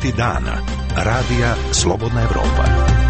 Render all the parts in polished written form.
Dokumenti dana. Radija Slobodna Evropa.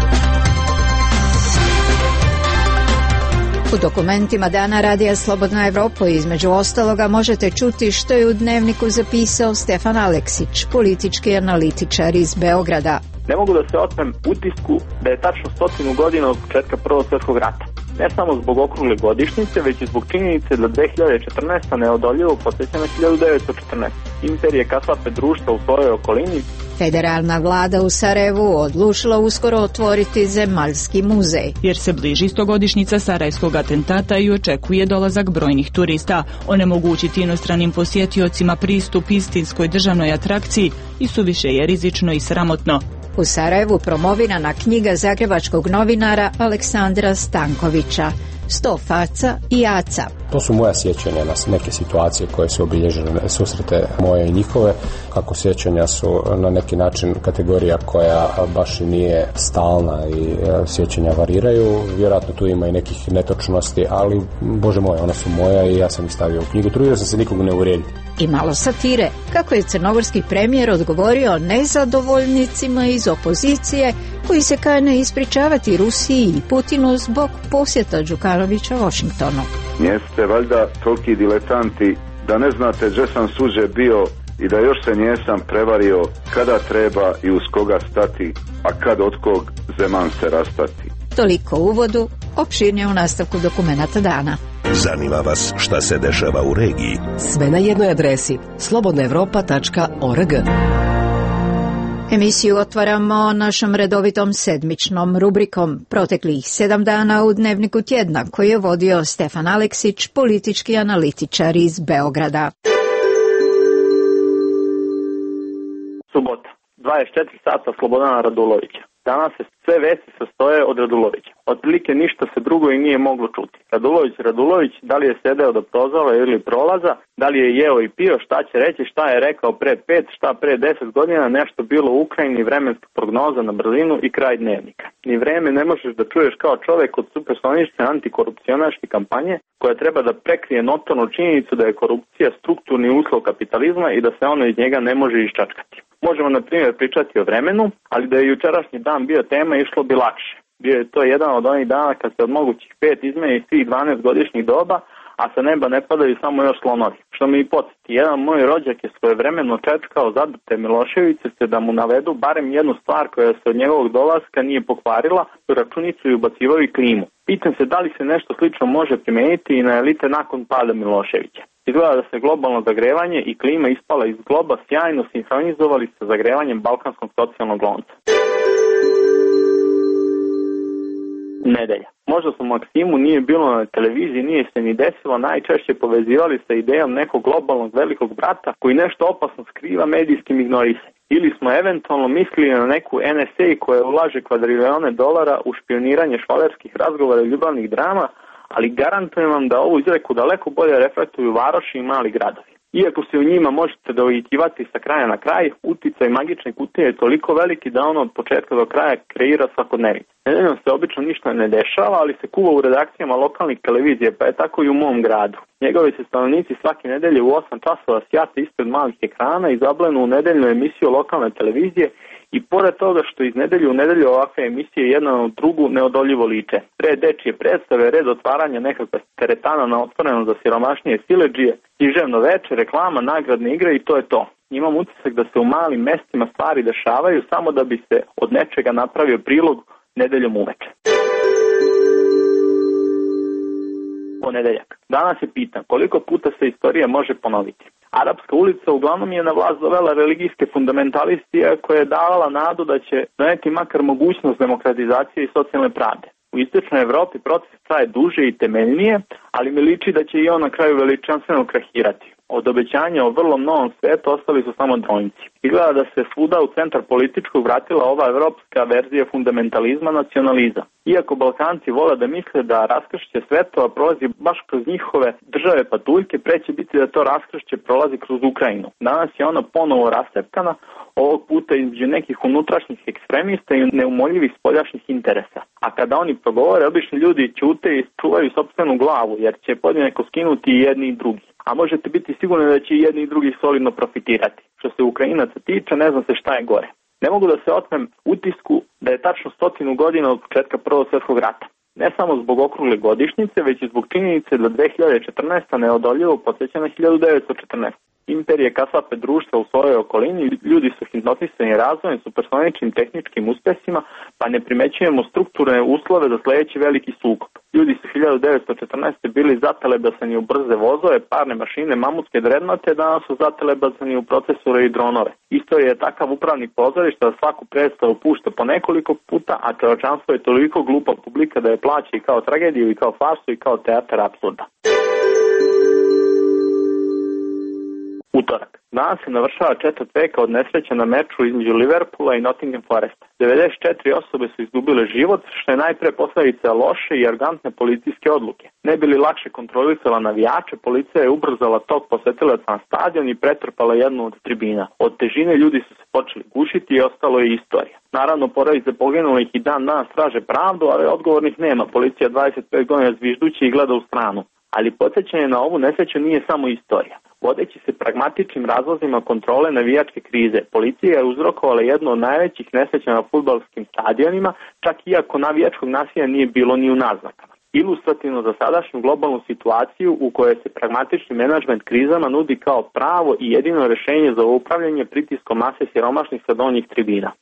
U dokumentima dana Radija Slobodna Evropa između ostaloga možete čuti što je u Dnevniku zapisao Stefan Aleksić, politički analitičar iz Beograda. Ne mogu da se otmem utisku da je tačno 100 godina od početka Prvog svjetskog rata. Ne samo zbog okrugle godišnjice, već i zbog činjenice da 2014. neodoljivo podsjeća na 1914. Imperije kasape društva u svojoj okolini. Federalna vlada u Sarajevu odlučila uskoro otvoriti zemaljski muzej. Jer se bliži 100-godišnjica sarajevskog atentata i očekuje dolazak brojnih turista. Onemogućiti inostranim posjetiocima pristup istinskoj državnoj atrakciji i suviše je rizično i sramotno. U Sarajevu promovirana knjiga zagrebačkog novinara Aleksandra Stankovića, 100 faca i aca. To su moja sjećanja na neke situacije koje su obilježene, susrete moje i njihove. Kako sjećanja su na neki način kategorija koja baš i nije stalna i sjećanja variraju. Vjerojatno tu ima i nekih netočnosti, ali Bože moj, ona su moja i ja sam ih stavio u knjigu. Trudio sam se nikog ne uvrijediti. I malo satire, kako je crnogorski premijer odgovorio nezadovoljnicima iz opozicije koji se kane ispričavati Rusiji i Putinu zbog posjeta Đukanovića Washingtonu. Jeste valjda toliki diletanti da ne znate gdje sam suđe bio i da još se njesam prevario kada treba i uz koga stati, a kad od kog zeman se rastati. Toliko u uvodu, opširnije u nastavku dokumenata dana. Zanima vas šta se dešava u regiji? Sve na jednoj adresi slobodnaevropa.org. Emisiju otvaramo našom redovitom sedmičnom rubrikom proteklih 7 dana u Dnevniku tjedna koji je vodio Stefan Aleksić, politički analitičar iz Beograda. Subota, 24 sata Slobodana Radulovića. Danas se sve vesti sastoje od Radulovića. Otprilike ništa se drugo i nije moglo čuti. Radulović, da li je sedeo do prozora ili prolaza, da li je jeo i pio, šta će reći, šta je rekao pre 5, šta pre 10 godina, nešto bilo u Ukrajini, vremenska prognoza na brzinu i kraj Dnevnika. Ni vreme ne možeš da čuješ kao čovjek od supersonične antikorupcionaške kampanje koja treba da prekrije notornu činjenicu da je korupcija strukturni uslov kapitalizma i da se ono iz njega ne može iščačkati. Možemo, na primjer, pričati o vremenu, ali da je jučerašnji dan bio tema, išlo bi lakše. Bio je to jedan od onih dana kad se od mogućih 5 izmeni svih 12 godišnjih doba, a sa neba ne padaju samo još slonovi. Što mi i podsjeti, jedan moj rođak je svojevremeno čečkao zadute Miloševiće da mu navedu barem jednu stvar koja se od njegovog dolaska nije pokvarila, u računicu i ubacivao i klimu. Pitam se da li se nešto slično može primijeniti i na elite nakon pada Miloševića. Izgleda da se globalno zagrevanje i klima ispala iz globa sjajno sinhronizovali sa zagrevanjem balkanskog socijalnog lonca. Nedelja. Možda su Maksimu nije bilo na televiziji, nije se ni desilo, najčešće povezivali sa idejom nekog globalnog velikog brata koji nešto opasno skriva medijskim ignorisanjem. Ili smo eventualno mislili na neku NSA koja ulaže kvadrilione dolara u špioniranje švalerskih razgovora i ljubavnih drama, ali garantujem vam da ovu izreku daleko bolje reflektuju varoši i mali gradovi. Iako se u njima možete dovitivati sa kraja na kraj, uticaj magične kutije je toliko veliki da ono od početka do kraja kreira svakodnevicu. Nedeljom se obično ništa ne dešava, ali se kuva u redakcijama lokalnih televizije, pa je tako i u mom gradu. Njegovi se stanovnici svake nedelje u 8 časova sjate ispred malih ekrana i zablenu u nedeljnu emisiju lokalne televizije i pored toga što iz nedelju u nedelju ovakve emisije jedna na drugu neodoljivo liče. Red dečije predstave, red otvaranja nekakve teretana na otvoreno za siromašnije siledžije, književno veče, reklama, nagradne igre i to je to. Imam utisak da se u malim mestima stvari dešavaju samo da bi se od nečega napravio prilog nedeljom uveče. Ponedeljak. Danas je pitan koliko puta se istorija može ponoviti. Arapska ulica uglavnom je na vlast dovela religijske fundamentaliste koja je davala nadu da će doneti makar mogućnost demokratizacije i socijalne pravde. U istočnoj Evropi proces traje duže i temeljnije, ali mi liči da će i on na kraju veličanstveno krahirati. Od obećanja o vrlo novom svetu ostali su samo dronjci. Izgleda da se svuda u centar političkog vratila ova evropska verzija fundamentalizma, nacionalizam. Iako Balkanci vole da misle da raskršće svetova prolazi baš kroz njihove države patuljke, preće biti da to raskršće prolazi kroz Ukrajinu. Danas je ona ponovo rascepkana, ovog puta između nekih unutrašnjih ekstremista i neumoljivih spoljašnjih interesa. A kada oni progovore, obični ljudi ćute i čuvaju sopstvenu glavu, jer će podjednako skinuti i jedni i drugi. A možete biti sigurni da će i jedni i drugi solidno profitirati. Što se Ukrajinaca tiče, ne zna se šta je gore. Ne mogu da se otmem utisku da je tačno 100 godina od početka Prvog svjetskog rata. Ne samo zbog okrugle godišnjice, već i zbog činjenice da 2014. neodoljivo podsjeća na 1914. Imperije kasape društva u svojoj okolini, ljudi su hipnotisani razvojem, supersoničnim tehničkim uspesima, pa ne primećujemo strukturne uslove za sljedeći veliki sukob. Ljudi su 1914. bili zatelebasani u brze vozove, parne mašine, mamutske drednote, danas su zatelebasani u procesore i dronove. Istorija je takav upravni pozorišta da svaku predstavu pušta po nekoliko puta, a čovječanstvo je toliko glupa publika da je plaća i kao tragediju, i kao farsu, i kao teatar apsurda. Utorak. Danas se navršava 4 veka od nesreća na meču između Liverpoola i Nottingham Foresta. 94 osobe su izgubile život, što je najpre posledica loše i arogantne policijske odluke. Ne bi li lakše kontrolisala navijače, policija je ubrzala tok posetilaca na stadion i pretrpala jednu od tribina. Od težine ljudi su se počeli gušiti i ostalo je istorija. Naravno, porodice poginulih i dan danas traže pravdu, ali odgovornih nema. Policija 25 godina zviždući i gleda u stranu. Ali podsjećanje na ovu nesreću nije samo istorija. Vodeći se pragmatičnim razlozima kontrole navijačke krize, policija je uzrokovala jednu od najvećih nesreća na fudbalskim stadionima, čak iako navijačkog nasilja nije bilo ni u naznakama. Ilustrativno za sadašnju globalnu situaciju u kojoj se pragmatični menadžment krizama nudi kao pravo i jedino rješenje za upravljanje pritiskom mase siromašnih sa donjih tribina.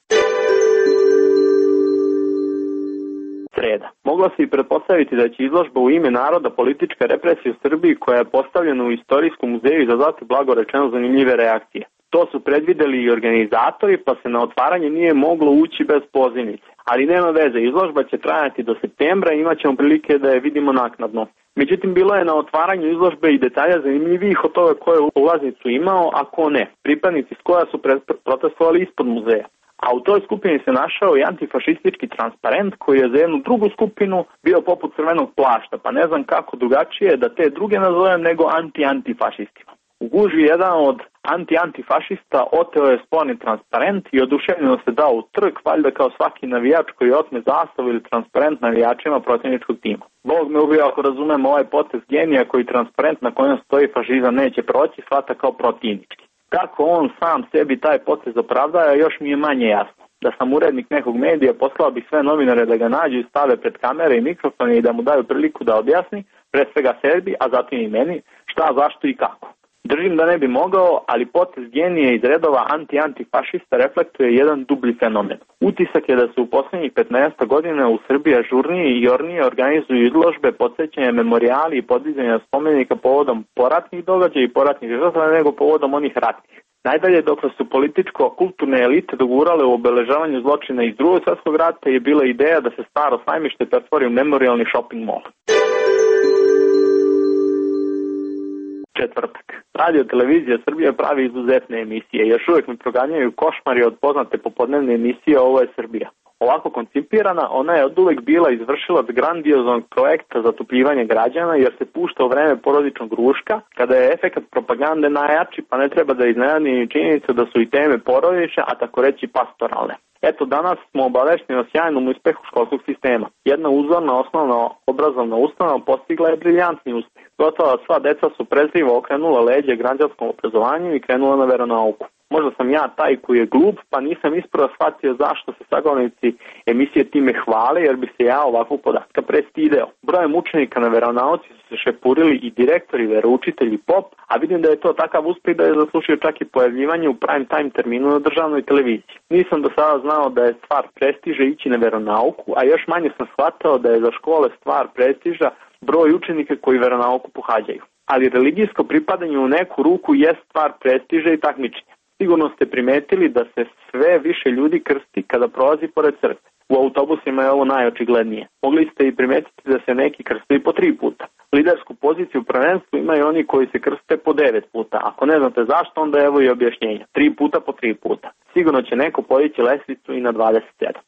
Sreda. Moglo se i pretpostaviti da će izložba u ime naroda politička represija u Srbiji, koja je postavljena u istorijskom muzeju, izazvati blago rečeno zanimljive reakcije. To su predvideli i organizatori, pa se na otvaranje nije moglo ući bez pozivnice. Ali nema veze, izložba će trajati do septembra i imat ćemo prilike da je vidimo naknadno. Međutim, bilo je na otvaranju izložbe i detalja zanimljivijih od toga ko je ulaznicu imao, a ko ne. Pripadnici SKOJ-a su protestovali ispod muzeja. A u toj skupini se našao i antifašistički transparent koji je za jednu drugu skupinu bio poput crvenog plašta, pa ne znam kako drugačije da te druge nazovem nego antifašistima. U gužvi jedan od antifašista oteo je sporni transparent i oduševljeno se dao u trg, valjda kao svaki navijač koji otme zastavu ili transparent navijačima protivničkog tima. Bog me ubio ako razumem ovaj potez genija koji transparent na kojem stoji fašizam neće proći, shvata kao protivnički. Kako on sam sebi taj potez opravdaja, još mi je manje jasno. Da sam urednik nekog medija, poslao bih sve novinare da ga nađu i stave pred kamere i mikrofone i da mu daju priliku da objasni, pre svega sebi, a zatim i meni, šta, zašto i kako. Držim da ne bi mogao, ali potez genije iz redova antifašista reflektuje jedan dublji fenomen. Utisak je da se u posljednjih 15 godina u Srbiji ažurnije i jornije organizuju izložbe, podsjećanja, memorijali i podizanja spomenika povodom poratnih događaja i poratnih žrtava nego povodom onih ratnih. Najdalje, dok su političko-kulturne elite dogurale u obeležavanju zločina iz Drugog svjetskog rata, je bila ideja da se staro sajmište pretvori u memorijalni shopping mall. Četvrtak. Radio televizija Srbije pravi izuzetne emisije. Još uvijek mi proganjaju košmari od poznate popodnevne emisije Ovo je Srbija. Ovako koncipirana, ona je oduvek bila izvršilac grandioznog projekta zatupljivanja građana, jer se pušta u vreme porodičnog ruška, kada je efekat propagande najjači, pa ne treba da iznenadi ni činjenica da su i teme porodične, a tako reći pastoralne. Eto, danas smo obavešteni o sjajnom uspehu školskog sistema. Jedna uzorna osnovna obrazovna ustanova postigla je briljantni uspeh. Gotovo sva deca su prezrivo okrenula leđe građanskom obrazovanju i krenula na veronauku. Možda sam ja taj koji je glup, pa nisam ispravo shvatio zašto se sagovornici emisije time hvale, jer bi se ja ovakvog podatka prestideo. Brojem učenika na veronauci su se šepurili i direktori, veroučitelji, pop, a vidim da je to takav uspeh da je zaslušio čak i pojavljivanje u prime time terminu na državnoj televiziji. Nisam do sada znao da je stvar prestiža ići na veronauku, a još manje sam shvatao da je za škole stvar prestiža broj učenika koji veronauku pohađaju. Ali religijsko pripadanje u neku ruku je stvar prestiža i takmičenja. Sigurno ste primetili da se sve više ljudi krsti kada prolazi pored crkve. U autobusima je ovo najočiglednije. Mogli ste i primetiti da se neki krste po 3 puta. Lidersku poziciju u prvenstvu imaju oni koji se krste po 9 puta. Ako ne znate zašto, onda evo i objašnjenja. 3 puta po 3 puta. Sigurno će neko podići lestvicu i na 27.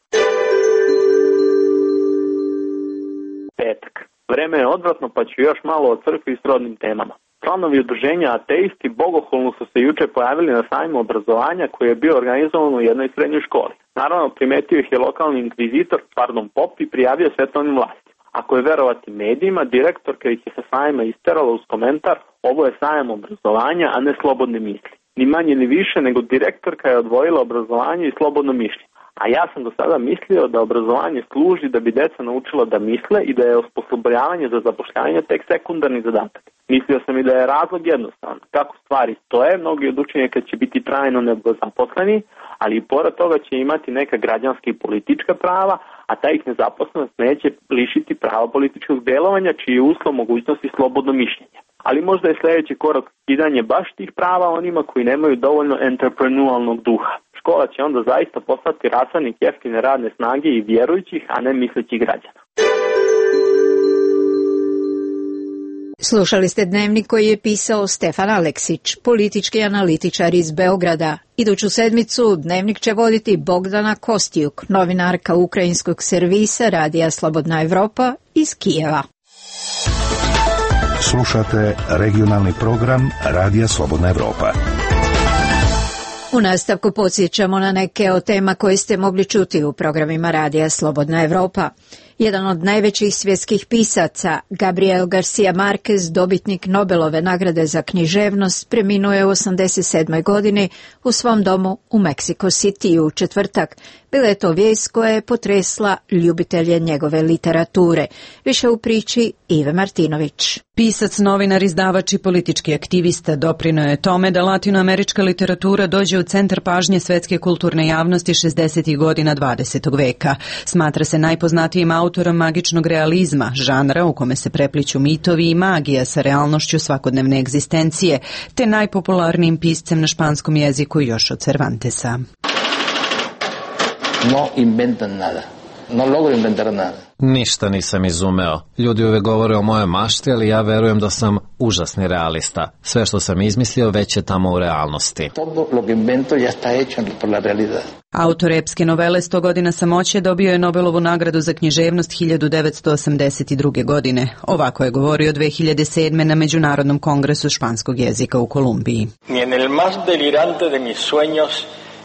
Petak. Vreme je odvratno, pa ću još malo o crkvi i srodnim temama. Članovi udruženja ateisti bogohulno su se juče pojavili na sajmu obrazovanja koji je bio organizovan u jednoj srednjoj školi. Naravno, primetio ih je lokalni inkvizitor, pop, i prijavio svetovnim vlastima. Ako je verovati medijima, direktorka ih je sa sajma isterala uz komentar: ovo je sajam obrazovanja, a ne slobodne misli. Ni manje ni više nego direktorka je odvojila obrazovanje i slobodno mišljenje. A ja sam do sada mislio da obrazovanje služi da bi deca naučila da misle i da je osposobljavanje za zapošljavanje tek sekundarni zadatak. Mislio sam i da je razlog jednostavan. Kako stvari stoje, mnogi od učenika će biti trajno nezaposleni, ali i pored toga će imati neka građanska i politička prava, a ta ih nezaposlenost neće lišiti prava političkog delovanja, čiji je uslov mogućnosti slobodno mišljenje. Ali možda je sljedeći korak skidanje baš tih prava onima koji nemaju dovoljno entreprenualnog duha. Škola će onda zaista postati rasadnik jeftine radne snage i vjerujućih, a ne mislećih građana. Slušali ste dnevnik koji je pisao Stefan Aleksić, politički analitičar iz Beograda. Iduću sedmicu dnevnik će voditi Bogdana Kostijuk, novinarka ukrajinskog servisa Radija Slobodna Evropa iz Kijeva. Slušate regionalni program Radija Slobodna Evropa. U nastavku podsjećamo na neke od tema koje ste mogli čuti u programima Radija Slobodna Evropa. Jedan od najvećih svjetskih pisaca, Gabriel Garcia Marquez, dobitnik Nobelove nagrade za književnost, preminuo je u 87. godini u svom domu u Mexico City u četvrtak. Bila je to vijest koja je potresla ljubitelje njegove literature. Više u priči Ive Martinović. Pisac, novinar, izdavač i politički aktivista doprinio je tome da latinoamerička literatura dođe u centar pažnje svetske kulturne javnosti 60. godina 20. veka. Smatra se najpoznatijim autorom magičnog realizma, žanra u kome se prepliću mitovi i magija sa realnošću svakodnevne egzistencije, te najpopularnijim piscem na španskom jeziku još od Cervantesa. No inventan nada. No logro inventar nada. Ništa nisam izumeo. Ljudi uvek govore o mojoj mašti, ali ja verujem da sam užasni realista. Sve što sam izmislio već je tamo u realnosti. Todo lo que invento ya está hecho por la realidad. Autor epske novele 100 godina samoće dobio je Nobelovu nagradu za književnost 1982. godine. Ovako je govorio 2007. na Međunarodnom kongresu španskog jezika u Kolumbiji. Ni en el más delirante de mis sueños.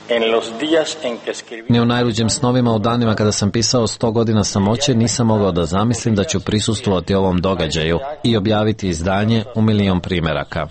Ni u najluđim snovima u danima kada sam pisao 100 godina samoće nisam mogao da zamislim da ću prisustvovati ovom događaju i objaviti izdanje u 1.000.000 primeraka.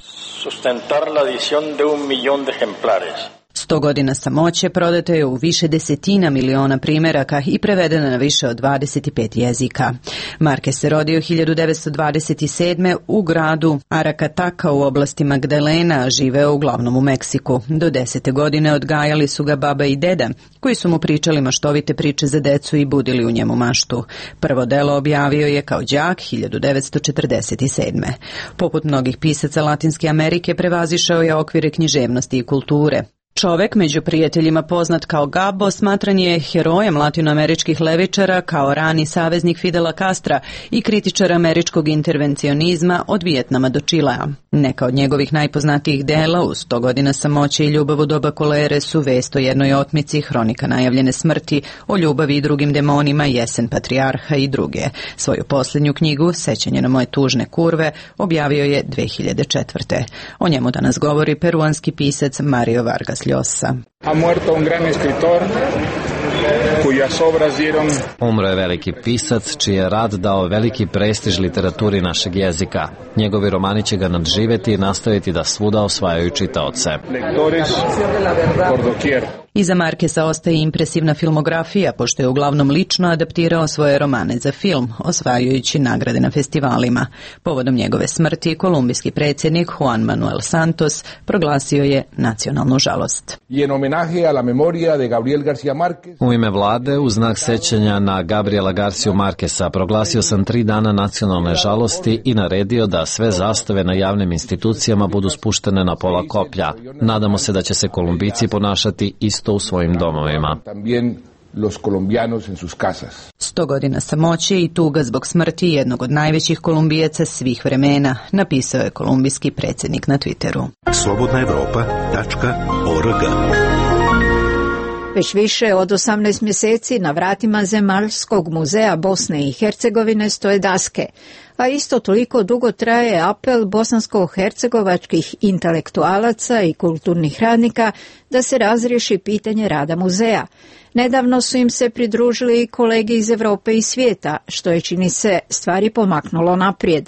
100 godina samoće prodato je u više desetina miliona primeraka i prevedeno na više od 25 jezika. Marquez se rodio 1927. u gradu Aracataca u oblasti Magdalena, a živeo uglavnom u Meksiku. Do 10. godine odgajali su ga baba i deda, koji su mu pričali maštovite priče za decu i budili u njemu maštu. Prvo delo objavio je kao đak 1947. Poput mnogih pisaca Latinske Amerike prevazišao je okvire književnosti i kulture. Čovek među prijateljima poznat kao Gabo smatran je herojem latinoameričkih levičara kao rani saveznik Fidela Castra i kritičar američkog intervencionizma od Vijetnama do Čilea. Neka od njegovih najpoznatijih dela u 100 godina samoće i ljubav u doba kolere su Vest o jednoj otmici, Hronika najavljene smrti, O ljubavi i drugim demonima, Jesen patrijarha i druge. Svoju posljednju knjigu, Sećanje na moje tužne kurve, objavio je 2004. O njemu danas govori peruanski pisac Mario Vargas Llosa. Ha muerto un gran escritor cuyas obras dieron... Umro je veliki pisac čiji je rad dao veliki prestiž literaturi našeg jezika. Njegovi romani će ga nadživjeti i nastaviti da svuda osvajaju čitaoce. Lectores por doquier. Iza Markesa ostaje impresivna filmografija, pošto je uglavnom lično adaptirao svoje romane za film, osvajajući nagrade na festivalima. Povodom njegove smrti, kolumbijski predsjednik Juan Manuel Santos proglasio je nacionalnu žalost. U ime vlade, u znak sećanja na Gabriela Garciu Marquesa, proglasio sam 3 dana nacionalne žalosti i naredio da sve zastave na javnim institucijama budu spuštene na pola koplja. Nadamo se da će se Kolumbijci ponašati isto u svojim domovima. Los colombianos en sus casas. 100 godina samoće i tuga zbog smrti jednog od najvećih Kolumbijaca svih vremena, napisao je kolumbijski predsjednik na Twitteru. slobodnaevropa.org. Već više od 18 mjeseci na vratima Zemaljskog muzeja Bosne i Hercegovine stoje daske, a isto toliko dugo traje apel bosansko-hercegovačkih intelektualaca i kulturnih radnika da se razriješi pitanje rada muzeja. Nedavno su im se pridružili i kolege iz Europe i svijeta, što je, čini se, stvari pomaknulo naprijed.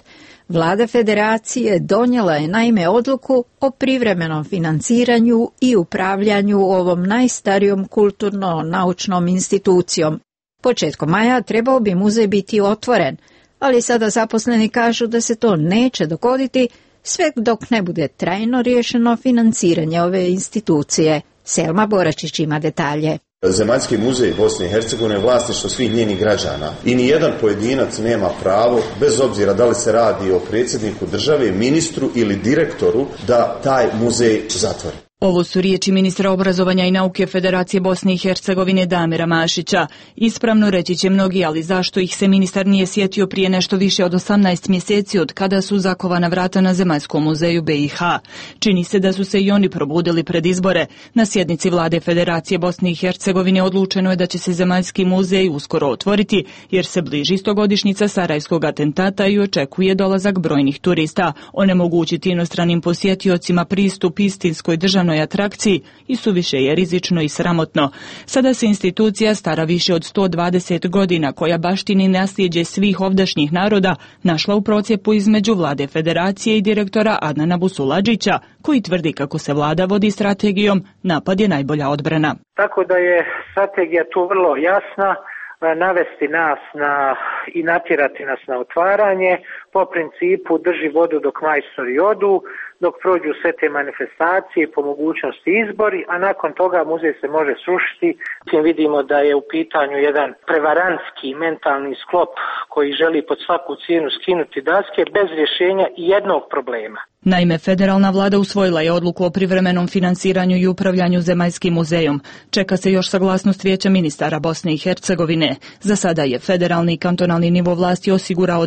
Vlada federacije donijela je naime odluku o privremenom financiranju i upravljanju ovom najstarijom kulturno-naučnom institucijom. Početkom maja trebao bi muzej biti otvoren, ali sada zaposleni kažu da se to neće dogoditi sve dok ne bude trajno riješeno financiranje ove institucije. Selma Boračić ima detalje. Zemaljski muzej Bosne i Hercegovine je vlasništvo svih njenih građana i nijedan pojedinac nema pravo, bez obzira da li se radi o predsjedniku države, ministru ili direktoru, da taj muzej zatvori. Ovo su riječi ministra obrazovanja i nauke Federacije Bosne i Hercegovine Damira Mašića. Ispravno reći će mnogi, ali zašto ih se ministar nije sjetio prije nešto više od 18 mjeseci od kada su zakovana vrata na Zemaljskom muzeju BiH. Čini se da su se i oni probudili pred izbore. Na sjednici vlade Federacije Bosne i Hercegovine odlučeno je da će se Zemaljski muzej uskoro otvoriti, jer se bliži 100-godišnjica Sarajevskog atentata i očekuje dolazak brojnih turista. Onemogućiti inostranim posjetiocima pristup istinskoj državnoj atrakciji i suviše je rizično i sramotno. Sada se institucija stara više od 120 godina, koja baštini nasljeđe svih ovdašnjih naroda, našla u procjepu između vlade federacije i direktora Adnana Busuladžića, koji tvrdi kako se vlada vodi strategijom napad je najbolja odbrana. Tako da je strategija tu vrlo jasna, navesti nas i natjerati nas na otvaranje po principu drži vodu dok majstori odu, dok prođu sve te manifestacije, po mogućnosti izbori, a nakon toga muzej se može srušiti. Vidimo da je u pitanju jedan prevarantski mentalni sklop koji želi pod svaku cijenu skinuti daske bez rješenja jednog problema. Naime, federalna vlada usvojila je odluku o privremenom finansiranju i upravljanju Zemaljskim muzejom. Čeka se još saglasnost Vijeća ministara Bosne i Hercegovine. Za sada je federalni i kantonalni nivo vlasti osigurao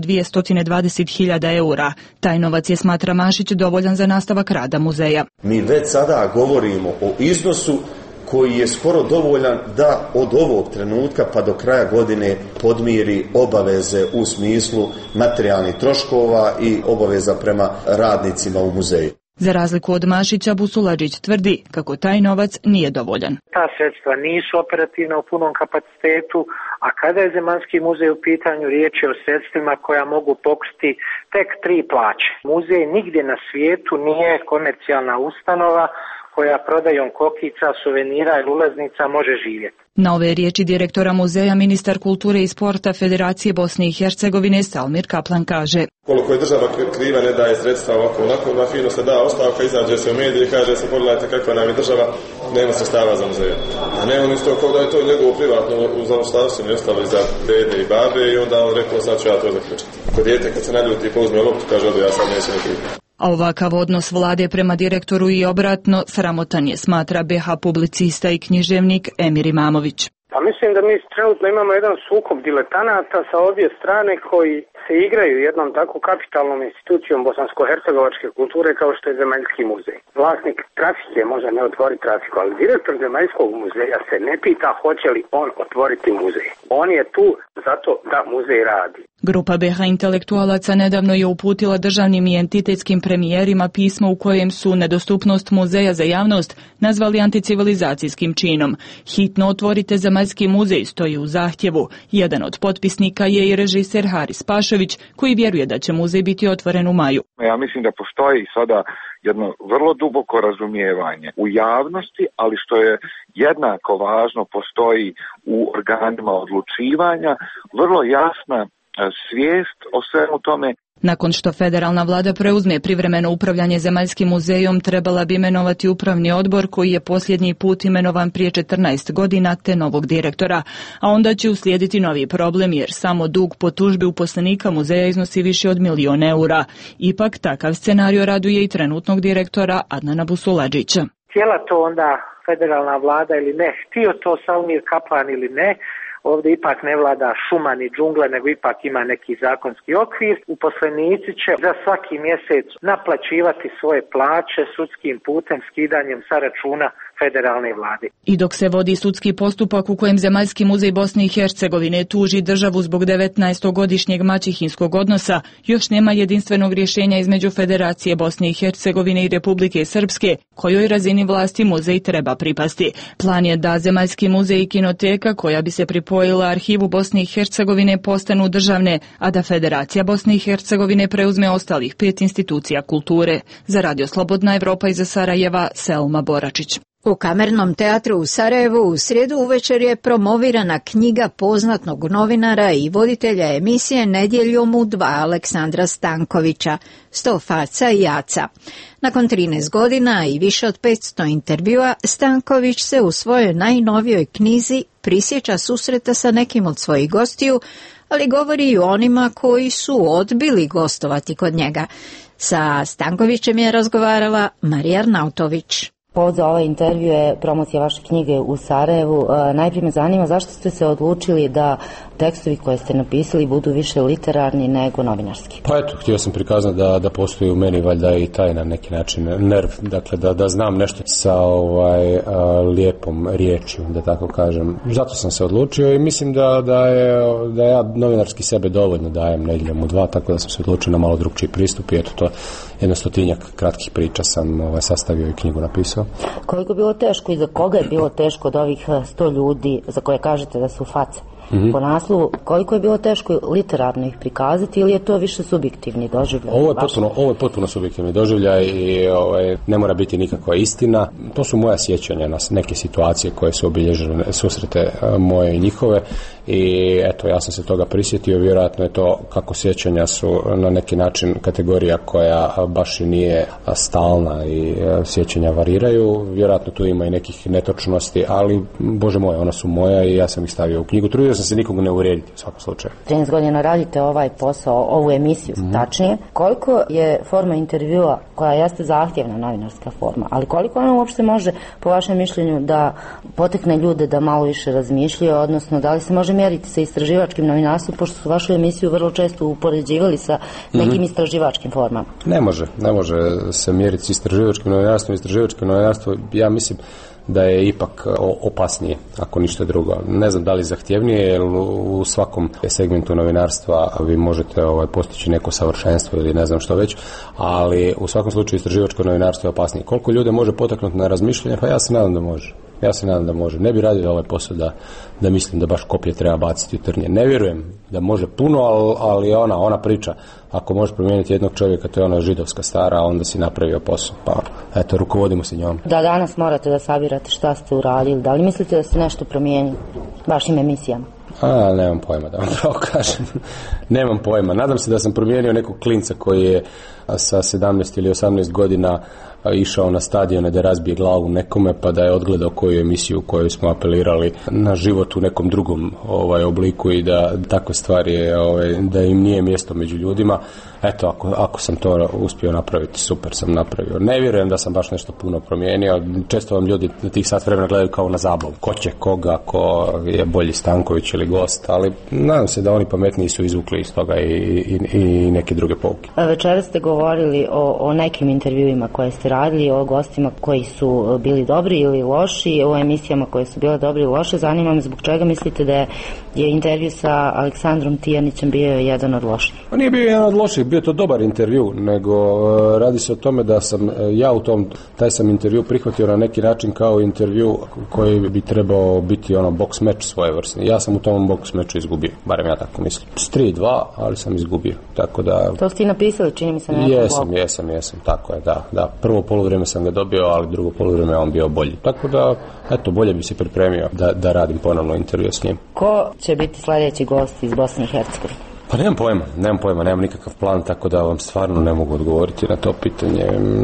220.000 eura. Taj novac je, smatra Mašić, dovoljan za nastavak rada muzeja. Mi već sada govorimo o iznosu koji je skoro dovoljan da od ovog trenutka pa do kraja godine podmiri obaveze u smislu materijalnih troškova i obaveza prema radnicima u muzeju. Za razliku od Mašića, Busuladžić tvrdi kako taj novac nije dovoljan. Ta sredstva nisu operativna u punom kapacitetu, a kada je Zemaljski muzej u pitanju, riječ je o sredstvima koja mogu pokriti tek 3 plaće. Muzej nigdje na svijetu nije komercijalna ustanova koja prodajom kokica, suvenira ili ulaznica može živjeti. Na ove riječi direktora muzeja ministar kulture i sporta Federacije Bosne i Hercegovine Salmir Kaplan kaže: koliko je država kriva, ne daje sredstva ovako, onako, fino se da ostavka, izađe se u mediji i kaže se pogledajte kakva nam je država, nema sredstava za muzeja. A ne on isto kao da je to njegovo privatno u zaostavštini ostalo za dede i babe i onda on rekao sad ću ja to zaključiti. Kod dijete kad se naljuti pa uzme loptu kaže ja sad neću nekako. A ovakav odnos vlade prema direktoru i obratno sramotan je, smatra BiH publicista i književnik Emir Imamović. Pa mislim da mi trenutno imamo jedan sukob diletanata sa obje strane koji se igraju jednom tako kapitalnom institucijom bosansko-hercegovačke kulture kao što je Zemaljski muzej. Vlasnik trafike može ne otvoriti trafiku, ali direktor Zemaljskog muzeja se ne pita hoće li on otvoriti muzej. On je tu zato da muzej radi. Grupa BiH intelektualaca nedavno je uputila državnim i entitetskim premijerima pismo u kojem su nedostupnost muzeja za javnost nazvali anticivilizacijskim činom. Hitno otvorite Zemaljski muzej stoji u zahtjevu. Jedan od potpisnika je i režiser Haris Pašović, koji vjeruje da će muzej biti otvoren u maju. Ja mislim da postoji sada jedno vrlo duboko razumijevanje u javnosti, ali što je jednako važno, postoji u organima odlučivanja vrlo jasna svijest o svemu tome. Nakon što federalna vlada preuzme privremeno upravljanje Zemaljskim muzejom, trebala bi imenovati upravni odbor koji je posljednji put imenovan prije 14 godina te novog direktora, a onda će uslijediti novi problem jer samo dug po tužbi uposlenika muzeja iznosi više od 1.000.000 eura. Ipak takav scenario raduje i trenutnog direktora Adnana Busuladžića. Htjela to onda federalna vlada ili ne, htio to Salmir Kaplan ili ne, ovdje ipak ne vlada šuma ni džungla, nego ipak ima neki zakonski okvir. Uposlenici će za svaki mjesec naplaćivati svoje plaće sudskim putem, skidanjem sa računa federalne vlade. I dok se vodi sudski postupak u kojem Zemaljski muzej Bosne i Hercegovine tuži državu zbog 19-godišnjeg maćehinskog odnosa, još nema jedinstvenog rješenja između Federacije Bosne i Hercegovine i Republike Srpske, kojoj razini vlasti muzej treba pripasti. Plan je da Zemaljski muzej i kinoteka, koja bi se pripojila Arhivu Bosne i Hercegovine, postanu državne, a da Federacija Bosne i Hercegovine preuzme ostalih 5 institucija kulture. Za Radio Slobodna Evropa iz Sarajeva, Selma Boračić. U Kamernom teatru u Sarajevu u srijedu uvečer je promovirana knjiga poznatog novinara i voditelja emisije Nedjeljom u 2 Aleksandra Stankovića, 100 faca i jaca. Nakon 13 godina i više od 500 intervjua, Stanković se u svojoj najnovijoj knjizi prisjeća susreta sa nekim od svojih gostiju, ali govori i o onima koji su odbili gostovati kod njega. Sa Stankovićem je razgovarala Marija Arnautović. Povod za ovaj intervju je promocija vaše knjige u Sarajevu. Najprije me zanima zašto ste se odlučili da tekstovi koje ste napisali budu više literarni nego novinarski. Pa eto, htio sam prikazati da postoji u meni valjda i taj na neki način nerv, dakle da znam nešto sa lijepom riječju, da tako kažem. Zato sam se odlučio i mislim da ja novinarski sebe dovoljno dajem Nedjeljom u 2, tako da sam se odlučio na malo drugčiji pristup i eto to 100 kratkih priča sam sastavio i knjigu napisao. Koliko je bilo teško i za koga je bilo teško od ovih 100 ljudi za koje kažete da su face? Po naslovu, koliko je bilo teško literarno ih prikazati ili je to više subjektivni doživljaj? Ovo je potpuno subjektivni doživljaj i ne mora biti nikakva istina. To su moja sjećanja na neke situacije koje su obilježene, susrete moje i njihove i eto, ja sam se toga prisjetio. Vjerojatno je to, kako sjećanja su na neki način kategorija koja baš i nije stalna i sjećanja variraju. Vjerojatno tu ima i nekih netočnosti, ali Bože moj, ona su moja i ja sam ih stavio u knjigu. Trudio sam se nikog ne uvrijediti u svakom slučaju. 13 godina radite ovaj posao, ovu emisiju, tačnije. Koliko je forma intervjua, koja jeste zahtjevna novinarska forma, ali koliko ona uopšte može, po vašem mišljenju, da potekne ljude da malo više razmišljaju, odnosno da li se može mjeriti sa istraživačkim novinarstvom, pošto su vašu emisiju vrlo često upoređivali sa nekim istraživačkim formama? Ne može se mjeriti sa istraživačkim novinarstvom. Istraživačko novinarstvo, ja mislim da je ipak opasnije, ako ništa drugo. Ne znam da li zahtjevnije, jer u svakom segmentu novinarstva vi možete postići neko savršenstvo ili ne znam što već, ali u svakom slučaju istraživačko novinarstvo je opasnije. Koliko ljude može potaknuti na razmišljanje? Pa ja se nadam da može. Ne bi radio ovaj posao da mislim da baš koplje treba baciti u trnje. Ne vjerujem da može puno, ali ona priča, ako možeš promijeniti jednog čovjeka, to je ona židovska stara, onda si napravio posao. Pa eto, rukovodimo se njom. Da danas morate da sabirate šta ste uradili, da li mislite da ste nešto promijenili vašim emisijama? Nemam pojma, da vam pravo kažem. Nemam pojma. Nadam se da sam promijenio nekog klinca koji je sa 17 ili 18 godina išao na stadione da razbije glavu nekome, pa da je odgledao koju emisiju u kojoj smo apelirali na život u nekom drugom obliku i da takve stvari da im nije mjesto među ljudima. Eto, ako sam to uspio napraviti, super sam napravio. Ne vjerujem da sam baš nešto puno promijenio. Često vam ljudi na tih sat vremena gledaju kao na zabavu. Ko će koga, ko je bolji Stanković ili gost, ali nadam se da oni pametniji su izvukli iz toga i neke druge pouke. Večeras ste govorili o nekim intervjuima koje ste radili, o gostima koji su bili dobri ili loši, o emisijama koje su bile dobri ili loše. Zanima me zbog čega mislite da je intervju sa Aleksandrom Tijanićem bio jedan od loših? Nije bio jedan od loših, bio to dobar intervju, nego radi se o tome da sam ja taj sam intervju prihvatio na neki način kao intervju koji bi trebao biti boks meč svojevrsni. Ja sam u tom boks meču izgubio, barem ja tako mislim. S 3-2, ali sam izgubio. Tako da... To ste i napisali, čini mi se na nekom blogu. Jesam, tako je, da. Prvo poluvrijeme sam ga dobio, ali drugo poluvrijeme on bio bolji. Tako da, eto, bolje bi se pripremio da radim ponovno intervju s njim. Ko će biti sljedeći gost iz Bosne i Hercegovine? Pa nemam pojma, nemam nikakav plan, tako da vam stvarno ne mogu odgovoriti na to pitanje.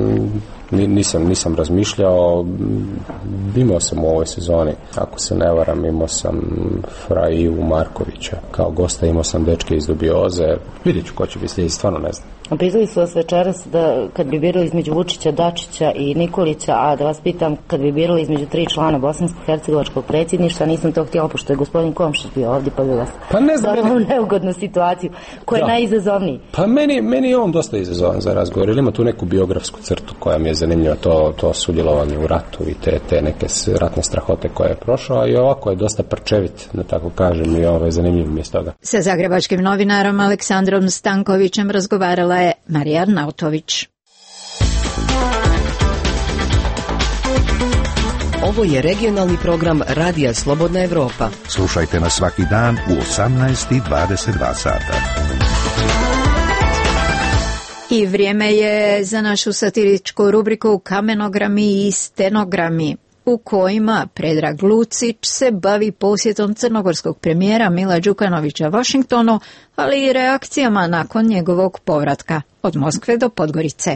Nisam razmišljao. Imao sam u ovoj sezoni, ako se ne varam, imao sam Fra Ivu Markovića kao gosta, imao sam dečke iz Dubioze. Vidjet ću ko će biti sljedeći, stvarno ne znam. Pisali su vas večeras da kad bi birali između Vučića, Dačića i Nikolića, a da vas pitam kad bi birali između 3 člana bosansko-hercegovačkog predsjedništva, nisam to htjela pošto je gospodin Komšić bio ovdje, pa bi vas dodala u neugodnu situaciju. Ko je najizazovniji? Pa meni je on dosta izazovan za razgovor, jer ima tu neku biografsku crtu koja mi je zanimljiva, to sudjelovanje u ratu i te neke ratne strahote koje je prošao, i ovako je dosta prčevit, da tako kažem, i zanimljiv mi je toga. Sa zagrebačkim novinarom Aleksandrom Stankovićem razgovarala je Marija Arnautović. Ovo je regionalni program Radija Slobodna Evropa. Slušajte nas svaki dan u 18:22 sata. I vrijeme je za našu satiričku rubriku Kamenogrami i stenogrami, u kojima Predrag Lucić se bavi posjetom crnogorskog premijera Mila Đukanovića Washingtonu, ali i reakcijama nakon njegovog povratka od Moskve do Podgorice.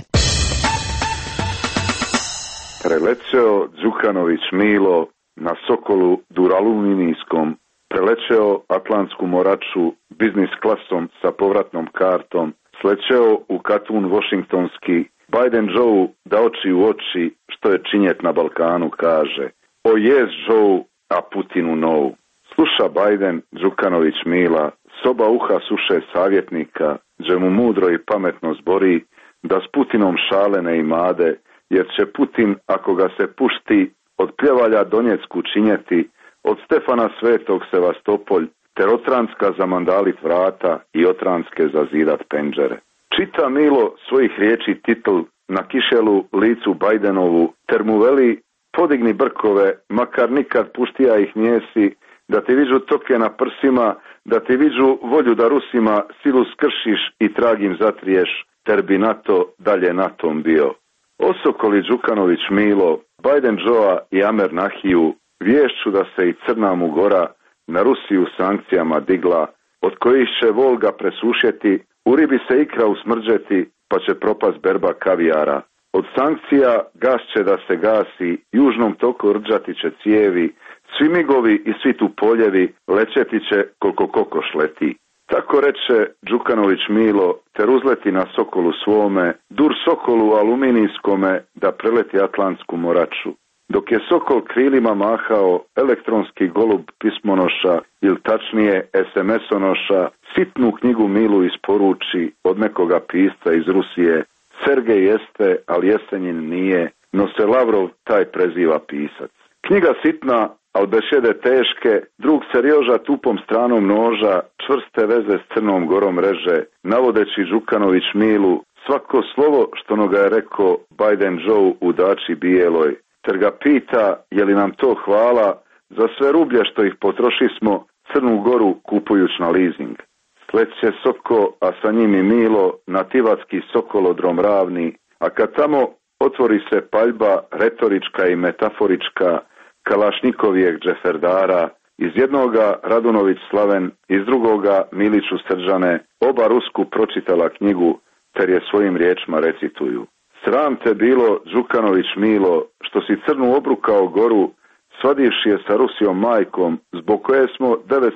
Preleceo Đukanović Milo na Sokolu duraluminijskom, preleceo Atlantsku moraču biznis klasom sa povratnom kartom, slećeo u Katun Washingtonski, Biden Joe da oči u oči što je činjet na Balkanu kaže: o yes Joe, a Putinu no. Sluša Biden Đukanović Mila, soba uha suše savjetnika, gdje mu mudro i pametno zbori da s Putinom šale ne imade, jer će Putin, ako ga se pušti, od Pljevalja Donjecku činjeti, od Stefana Svetog Sevastopolj, ter Otranska zamandalit vrata i Otranske zazidat penđere. Čita Milo svojih riječi titl na kišelu licu Bidenovu, ter mu veli: podigni brkove, makar nikad puštija ih njesi, da ti viđu toke na prsima, da ti viđu volju da Rusima silu skršiš i tragim zatriješ, ter bi NATO dalje NATOm bio. Osokoli Đukanović Milo, Biden Joa i Amer Nahiju vješću da se i Crna mu gora na Rusiju sankcijama digla, od kojih će Volga presušjeti, u ribi se ikra usmrđeti, pa će propast berba kavijara. Od sankcija gas će da se gasi, južnom toku rđati će cijevi, svi migovi i svi tu poljevi lećeti će koliko kokoš leti. Tako reče Đukanović Milo, ter uzleti na Sokolu svome, dur Sokolu aluminijskome da preleti Atlantsku moraču. Dok je Sokol krilima mahao, elektronski golub pismonoša, ili tačnije SMS-onoša, sitnu knjigu Milu isporuči od nekoga pisca iz Rusije: Sergej jeste, ali Jesenjin nije, no se Lavrov taj preziva pisac. Knjiga sitna, al bešede teške, drug Serjoža tupom stranom noža čvrste veze s Crnom Gorom reže, navodeći Đukanović Milu svako slovo što no ga je rekao Biden Joe u dači bijeloj, ter ga pita je li nam to hvala za sve rublje što ih potrošismo Crnu Goru kupujuć na leasing. Sleće Soko, a sa njim i Milo na Tivatski Sokolodrom ravni, a kad tamo otvori se paljba retorička i metaforička Kalašnikovijeg džeferdara, iz jednoga Radunović Slaven, iz drugoga Miliću Srđane, oba Rusku pročitala knjigu, ter je svojim riječima recituju: sram te bilo, Đukanović Milo, što si Crnu obrukao goru, svadivši je sa Rusijom majkom, zbog koje smo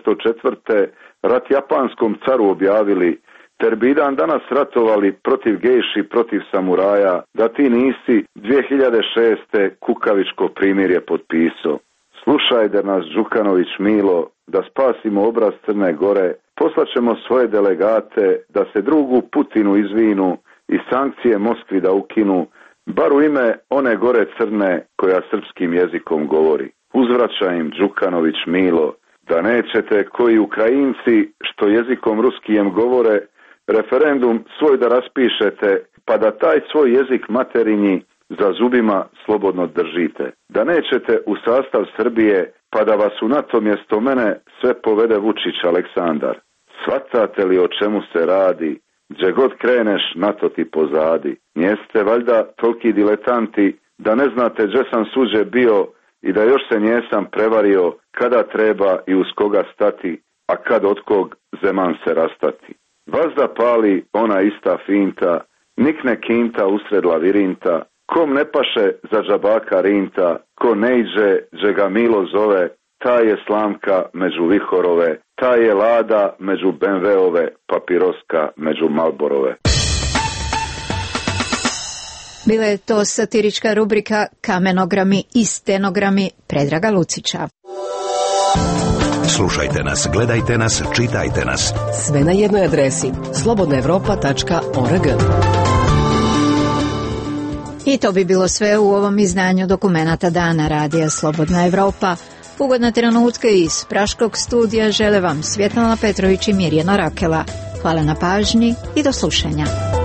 904. rat japanskom caru objavili, ter bi dan danas ratovali protiv gejši, protiv samuraja, da ti nisi 2006. kukavičko primirje potpisao. Slušaj da nas Đukanović Milo, da spasimo obraz Crne Gore, poslaćemo svoje delegate da se drugu Putinu izvinu i sankcije Moskvi da ukinu, bar u ime one gore Crne koja srpskim jezikom govori. Uzvraća im Đukanović Milo, da nećete koji Ukrajinci što jezikom ruskijem govore, referendum svoj da raspišete, pa da taj svoj jezik materinji za zubima slobodno držite. Da nećete u sastav Srbije, pa da vas u NATO mjesto mene sve povede Vučić Aleksandar. Svatate li o čemu se radi? Gdje god kreneš, NATO ti pozadi. Njeste valjda toliki diletanti da ne znate gdje sam suđe bio i da još se njesam prevario kada treba i uz koga stati, a kad od kog zeman se rastati. Vazda pali ona ista finta, nikne kinta usred lavirinta, kom ne paše za džabaka rinta, ko ne iđe dže ga Milo zove, ta je slamka među vihorove, ta je lada među BMW-ove, papiroska među Malborove. Bila je to satirička rubrika Kamenogrami i stenogrami Predraga Lucića. Slušajte nas, gledajte nas, čitajte nas. Sve na jednoj adresi slobodnaevropa.org. I to bi bilo sve u ovom izdanju dokumenata Dana Radija Slobodna Evropa. Ugodna trenutka iz Praškog studija žele vam Svjetlana Petrović i Mirjana Rakela. Hvala na pažnji i do slušanja.